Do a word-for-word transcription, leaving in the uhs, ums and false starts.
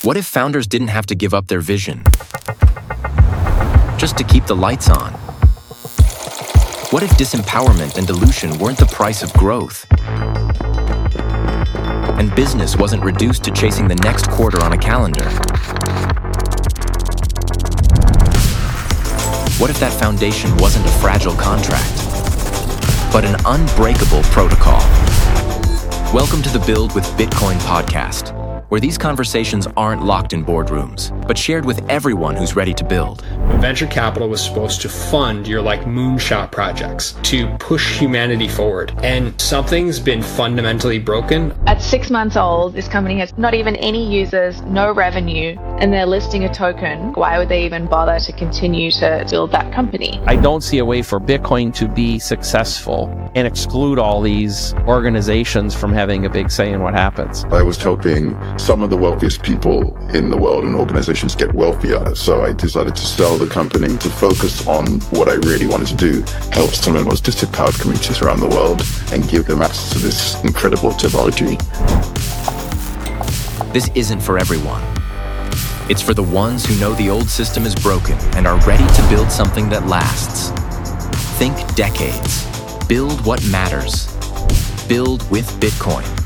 What if founders didn't have to give up their vision just to keep the lights on? What if disempowerment and dilution weren't the price of growth? And business wasn't reduced to chasing the next quarter on a calendar? What if that foundation wasn't a fragile contract, but an unbreakable protocol? Welcome to the Build with Bitcoin podcast, where these conversations aren't locked in boardrooms, but shared with everyone who's ready to build. Venture capital was supposed to fund your like moonshot projects to push humanity forward. And something's been fundamentally broken. At six months old, this company has not even any users, no revenue, and they're listing a token. Why would they even bother to continue to build that company? I don't see a way for Bitcoin to be successful and exclude all these organizations from having a big say in what happens. I was helping some of the wealthiest people in the world and organizations get wealthier. So I decided to sell the company to focus on what I really wanted to do, help some of the most disempowered communities around the world and give them access to this incredible technology. This isn't for everyone. It's for the ones who know the old system is broken and are ready to build something that lasts. Think decades. Build what matters. Build with Bitcoin.